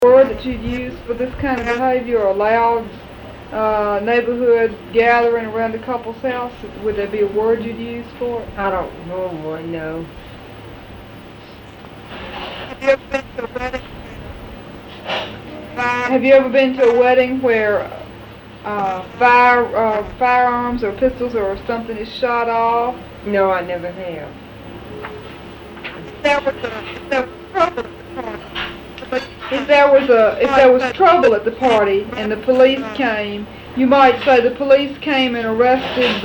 word that you'd use for this kind of behavior, or a loud neighborhood gathering around a couple's house? Would there be a word you'd use for it? I don't know one, no. Have you ever been to a wedding where firearms or pistols or something is shot off? No, I never have. If there was trouble at the party and the police came, you might say the police came and arrested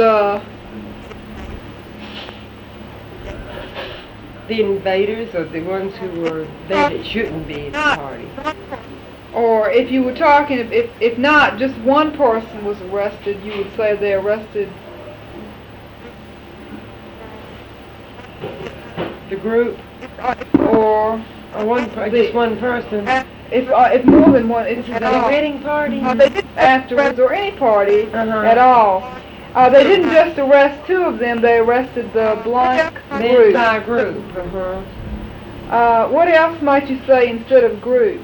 the invaders, or the ones who were there that shouldn't be at the party. Or if you were talking, if not just one person was arrested, you would say they arrested The group, or just one person. if more than one, it's At a wedding party? afterwards, or any party Uh-huh. at all. They didn't just arrest two of them; they arrested the blank The group. entire group. Uh-huh. What else might you say instead of group?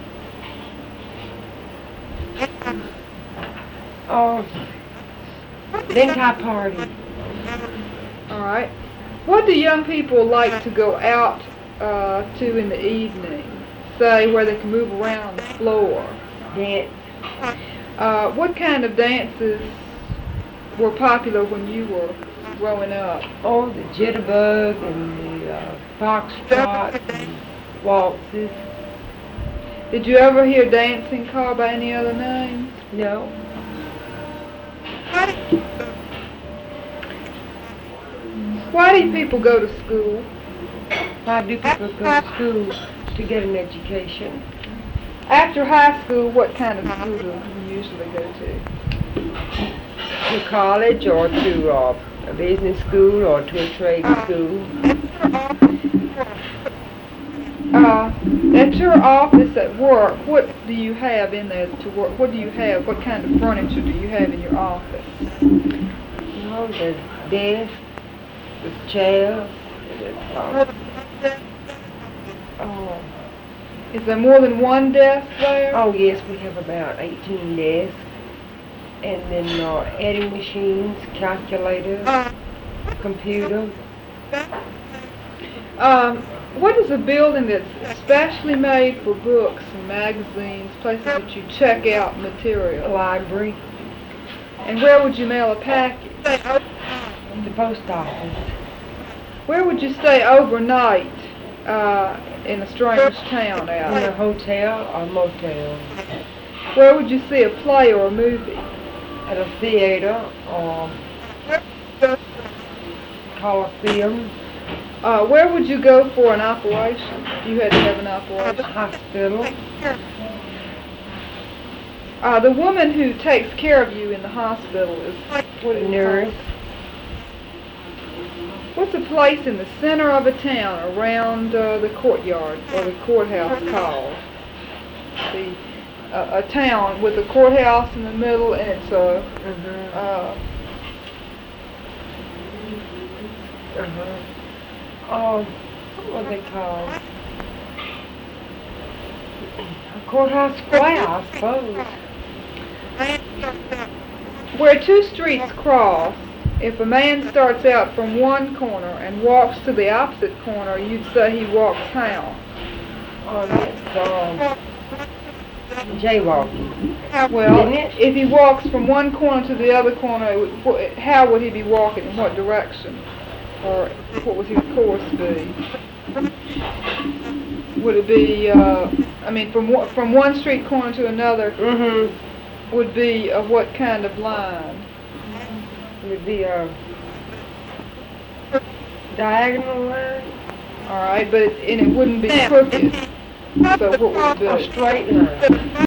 Oh, the entire party. All right. What do young people like to go out to in the evening? Say where they can move around on the floor. Dance. What kind of dances were popular when you were growing up? Oh, the jitterbug and the foxtrot and waltzes. Did you ever hear dancing called by any other names? No. Why do people go to school? Why do people go to school? To get an education. After high school, what kind of school do you usually go to? To college, or to a business school, or to a trade school. At your office at work, what do you have in there to work? What do you have? What kind of furniture do you have in your office? Oh, the desk, the chair, oh. Is there more than one desk there? Oh, yes, we have about 18 desks. And then adding machines, calculators, computer. What is a building that's specially made for books and magazines, places that you check out material? A library. And where would you mail a package? The post office. Where would you stay overnight in a strange town In out? a hotel or motel. Where would you see a play or a movie? At a theater or Coliseum. Where would you go for an operation if you had to have an At the operation? hospital. The woman who takes care of you in the hospital is what is it Nurse. called? What's a place in the center of a town around the courtyard or the courthouse called? A town with a courthouse in the middle, and it's a Oh, what are they called? A courthouse square, I suppose. where two streets cross. If a man starts out from one corner and walks to the opposite corner, you'd say he walks how? Oh, that's jaywalking. Well, Isn't it? if he walks from one corner to the other corner, how would he be walking? In what direction? Or what would his course be? Would it be, from one street corner to another, would be what kind of line? It would be a diagonal line. All right, but it wouldn't be crooked. So what would it be? A straight line.